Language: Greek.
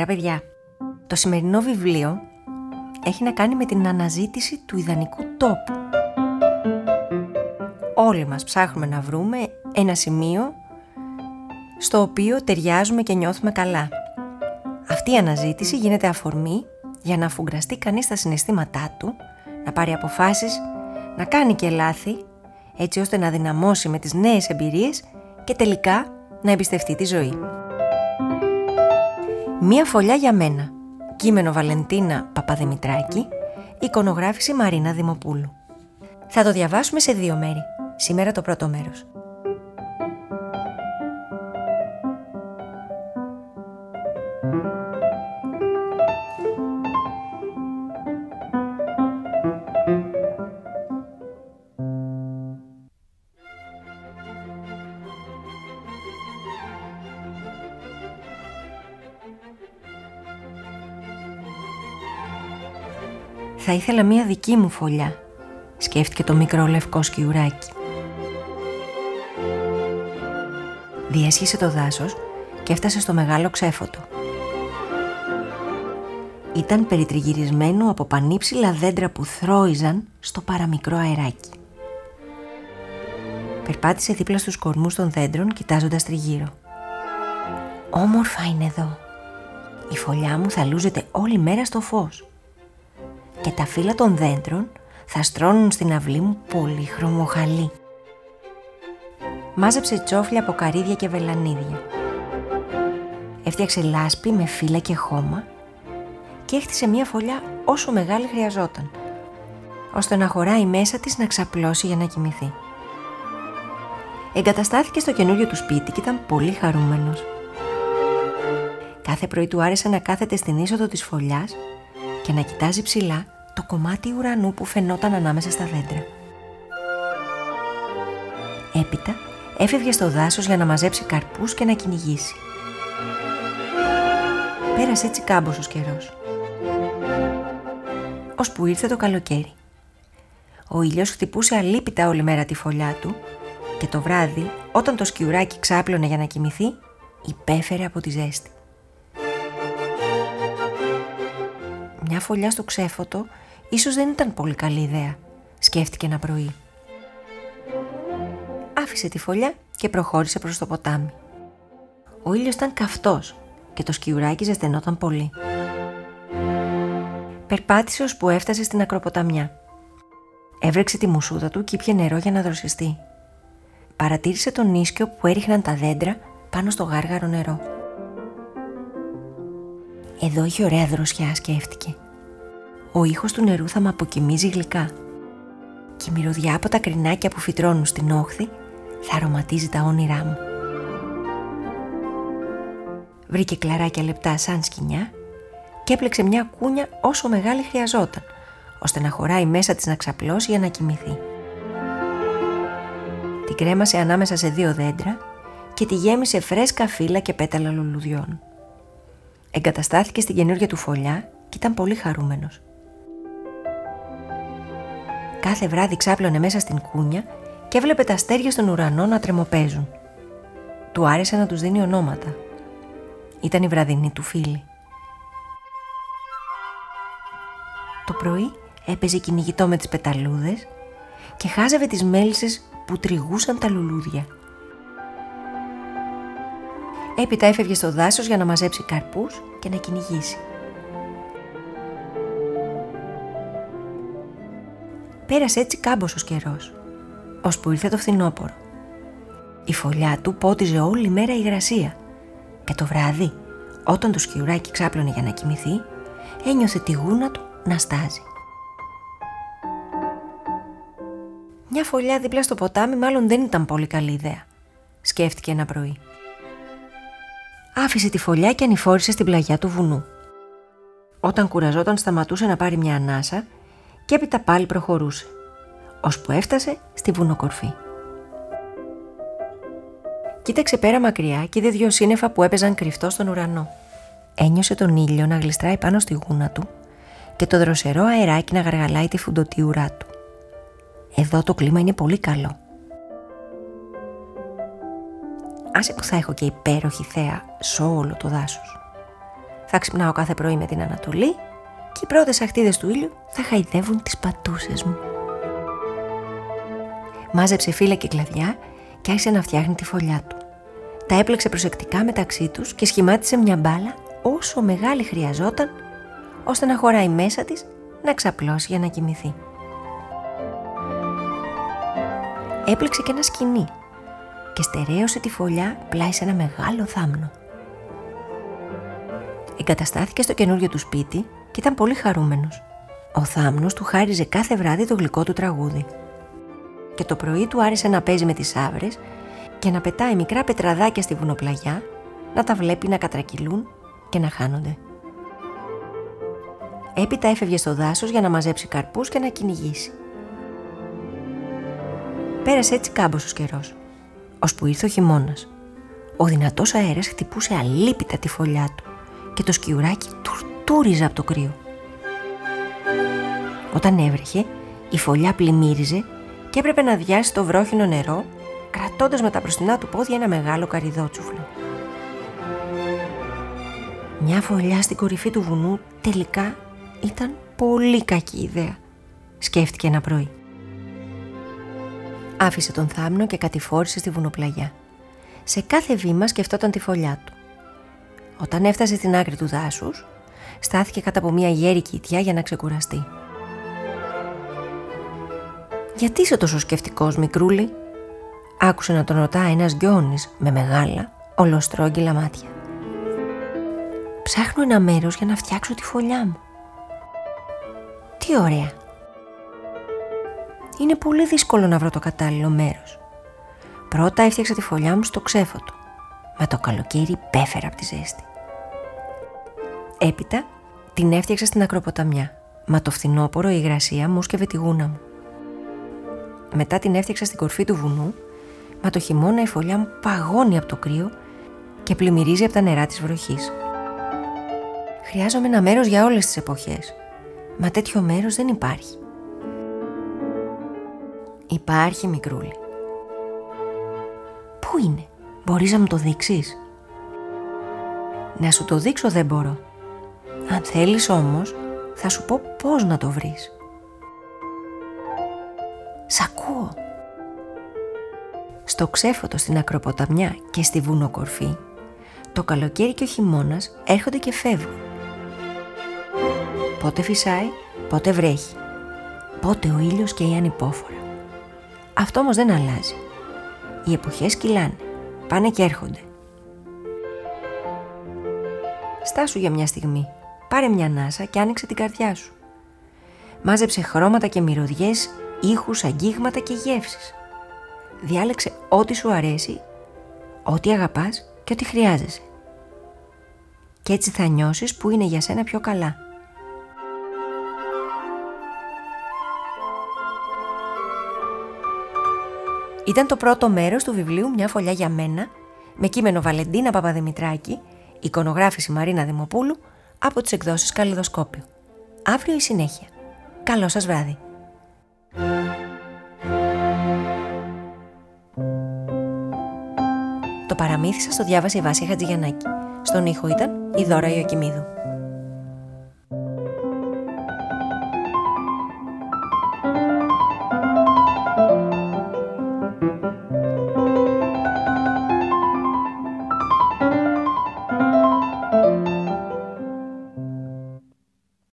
παιδιά. Το σημερινό βιβλίο έχει να κάνει με την αναζήτηση του ιδανικού τόπου. Όλοι μας ψάχνουμε να βρούμε ένα σημείο στο οποίο ταιριάζουμε και νιώθουμε καλά. Αυτή η αναζήτηση γίνεται αφορμή για να αφουγκραστεί κανείς τα συναισθήματά του, να πάρει αποφάσεις, να κάνει και λάθη, έτσι ώστε να δυναμώσει με τις νέες εμπειρίες και τελικά να εμπιστευτεί τη ζωή. Μία φωλιά για μένα. Κείμενο Βαλεντίνα Παπαδημητράκη, εικονογράφηση Μαρίνα Δημοπούλου. Θα το διαβάσουμε σε 2 μέρη. Σήμερα το πρώτο μέρος. Θα ήθελα μία δική μου φωλιά, σκέφτηκε το μικρό λευκό σκιουράκι. Διέσχισε το δάσος και έφτασε στο μεγάλο ξέφωτο. Ήταν περιτριγυρισμένο από πανύψηλα δέντρα που θρώιζαν στο παραμικρό αεράκι. Περπάτησε δίπλα στους κορμούς των δέντρων κοιτάζοντας τριγύρω. Όμορφα είναι εδώ. Η φωλιά μου θα λούζεται όλη μέρα στο φως. Και τα φύλλα των δέντρων θα στρώνουν στην αυλή μου πολύχρωμο χαλί. Μάζεψε τσόφλια από καρύδια και βελανίδια. Έφτιαξε λάσπη με φύλλα και χώμα και έχτισε μια φωλιά όσο μεγάλη χρειαζόταν, ώστε να χωράει μέσα της να ξαπλώσει για να κοιμηθεί. Εγκαταστάθηκε στο καινούριο του σπίτι και ήταν πολύ χαρούμενος. Κάθε πρωί του άρεσε να κάθεται στην είσοδο της φωλιάς και να κοιτάζει ψηλά το κομμάτι ουρανού που φαινόταν ανάμεσα στα δέντρα. Έπειτα έφευγε στο δάσος για να μαζέψει καρπούς και να κυνηγήσει. Πέρασε έτσι κάμποσος καιρός, ώσπου ήρθε το καλοκαίρι. Ο ήλιος χτυπούσε αλίπητα όλη μέρα τη φωλιά του και το βράδυ, όταν το σκιουράκι ξάπλωνε για να κοιμηθεί, υπέφερε από τη ζέστη. Μια φωλιά στο ξέφωτο ίσως δεν ήταν πολύ καλή ιδέα, σκέφτηκε ένα πρωί. Άφησε τη φωλιά και προχώρησε προς το ποτάμι. Ο ήλιος ήταν καυτός και το σκιουράκι ζεσθενόταν πολύ. Περπάτησε ώσπου έφτασε στην ακροποταμιά. Έβρεξε τη μουσούδα του και ήπιε νερό για να δροσιστεί. Παρατήρησε τον ίσκιο που έριχναν τα δέντρα πάνω στο γάργαρο νερό. Εδώ έχει ωραία δροσιά, σκέφτηκε. Ο ήχος του νερού θα με αποκοιμίζει γλυκά. Και η μυρωδιά από τα κρινάκια που φυτρώνουν στην όχθη θα αρωματίζει τα όνειρά μου. Βρήκε κλαράκια λεπτά σαν σκοινιά και έπλεξε μια κούνια όσο μεγάλη χρειαζόταν, ώστε να χωράει μέσα της να ξαπλώσει για να κοιμηθεί. Την κρέμασε ανάμεσα σε 2 δέντρα και τη γέμισε φρέσκα φύλλα και πέταλα λουλουδιών. Εγκαταστάθηκε στην καινούργια του φωλιά και ήταν πολύ χαρούμενος. Κάθε βράδυ ξάπλωνε μέσα στην κούνια και έβλεπε τα αστέρια στον ουρανό να τρεμοπαίζουν. Του άρεσε να τους δίνει ονόματα. Ήταν η βραδινή του φίλη. Το πρωί έπαιζε κυνηγητό με τις πεταλούδες και χάζευε τις μέλισσες που τριγούσαν τα λουλούδια. Έπειτα έφευγε στο δάσος για να μαζέψει καρπούς και να κυνηγήσει. Πέρασε έτσι κάμποσος καιρός, ώσπου ήρθε το φθινόπωρο. Η φωλιά του πότιζε όλη μέρα υγρασία και το βράδυ, όταν το σκιουράκι ξάπλωνε για να κοιμηθεί, ένιωθε τη γούνα του να στάζει. Μια φωλιά δίπλα στο ποτάμι μάλλον δεν ήταν πολύ καλή ιδέα, σκέφτηκε ένα πρωί. Άφησε τη φωλιά και ανηφόρησε στην πλαγιά του βουνού. Όταν κουραζόταν σταματούσε να πάρει μια ανάσα και έπειτα πάλι προχωρούσε, ώσπου έφτασε στη βουνοκορφή. Κοίταξε πέρα μακριά και είδε 2 σύννεφα που έπαιζαν κρυφτό στον ουρανό. Ένιωσε τον ήλιο να γλιστράει πάνω στη γούνα του και το δροσερό αεράκι να γαργαλάει τη φουντωτή ουρά του. Εδώ το κλίμα είναι πολύ καλό. Άσε που θα έχω και υπέροχη θέα σ' όλο το δάσος. Θα ξυπνάω κάθε πρωί με την Ανατολή και οι πρώτες αχτίδες του ήλιου θα χαϊδεύουν τις πατούσες μου. Μάζεψε φύλλα και κλαδιά και άρχισε να φτιάχνει τη φωλιά του. Τα έπλεξε προσεκτικά μεταξύ τους και σχημάτισε μια μπάλα όσο μεγάλη χρειαζόταν, ώστε να χωράει μέσα της να ξαπλώσει για να κοιμηθεί. Έπλεξε και ένα σκοινί και στερέωσε τη φωλιά πλάι σε ένα μεγάλο θάμνο. Εγκαταστάθηκε στο καινούριο του σπίτι και ήταν πολύ χαρούμενος. Ο θάμνος του χάριζε κάθε βράδυ το γλυκό του τραγούδι. Και το πρωί του άρεσε να παίζει με τις άβρες και να πετάει μικρά πετραδάκια στη βουνοπλαγιά, να τα βλέπει να κατρακυλούν και να χάνονται. Έπειτα έφευγε στο δάσος για να μαζέψει καρπούς και να κυνηγήσει. Πέρασε έτσι κάμποσος καιρός, ώσπου ήρθε ο χειμώνας. Ο δυνατός αέρας χτυπούσε αλίπητα τη φωλιά του και το σκιουράκι τουρτούριζε από το κρύο. Όταν έβρεχε, η φωλιά πλημμύριζε και έπρεπε να αδειάσει το βρόχινο νερό, κρατώντας με τα μπροστινά του πόδια ένα μεγάλο καρυδότσουφλο. Μια φωλιά στην κορυφή του βουνού τελικά ήταν πολύ κακή ιδέα, σκέφτηκε ένα πρωί. Άφησε τον θάμνο και κατηφόρησε στη βουνοπλαγιά. Σε κάθε βήμα σκεφτόταν τη φωλιά του. Όταν έφτασε στην άκρη του δάσους, στάθηκε κάτω από μια γέρη κοιτιά για να ξεκουραστεί. «Γιατί είσαι τόσο σκεφτικός, μικρούλη?» άκουσε να τον ρωτά ένας γκιόνης με μεγάλα, ολοστρόγγυλα μάτια. «Ψάχνω ένα μέρος για να φτιάξω τη φωλιά μου». «Τι ωραία! Είναι πολύ δύσκολο να βρω το κατάλληλο μέρος. Πρώτα έφτιαξα τη φωλιά μου στο ξέφωτο. Μα το καλοκαίρι πέφερα από τη ζέστη. Έπειτα την έφτιαξα στην ακροποταμιά. Μα το φθινόπωρο η υγρασία μου σκεύε τη γούνα μου. Μετά την έφτιαξα στην κορφή του βουνού. Μα το χειμώνα η φωλιά μου παγώνει από το κρύο και πλημμυρίζει από τα νερά της βροχής. Χρειάζομαι ένα μέρος για όλες τις εποχές. Μα τέτοιο μέρος δεν υπάρχει». «Υπάρχει, μικρούλη». «Πού είναι? Μπορείς να μου το δείξεις?» «Να σου το δείξω δεν μπορώ. Αν θέλεις όμως, θα σου πω πώς να το βρεις». «Σ' ακούω». Στο ξέφωτο, στην ακροποταμιά και στη βουνοκορφή, το καλοκαίρι και ο χειμώνας έρχονται και φεύγουν. Πότε φυσάει, πότε βρέχει. Πότε ο ήλιος καίει ανυπόφορα. Αυτό όμως δεν αλλάζει. Οι εποχές κυλάνε, πάνε και έρχονται. Στάσου για μια στιγμή, πάρε μια ανάσα και άνοιξε την καρδιά σου. Μάζεψε χρώματα και μυρωδιές, ήχους, αγγίγματα και γεύσεις. Διάλεξε ό,τι σου αρέσει, ό,τι αγαπάς και ό,τι χρειάζεσαι. Και έτσι θα νιώσεις που είναι για σένα πιο καλά. Ήταν το πρώτο μέρος του βιβλίου «Μια φωλιά για μένα», με κείμενο Βαλεντίνα Παπαδημητράκη, εικονογράφηση Μαρίνα Δημοπούλου, από τις εκδόσεις Καλλιδοσκόπιο. Αύριο η συνέχεια. Καλό σας βράδυ. Το παραμύθι σας το διάβασε η Βάσια Χατζηγιαννάκη. Στον ήχο ήταν η Δώρα Ιωακημίδου.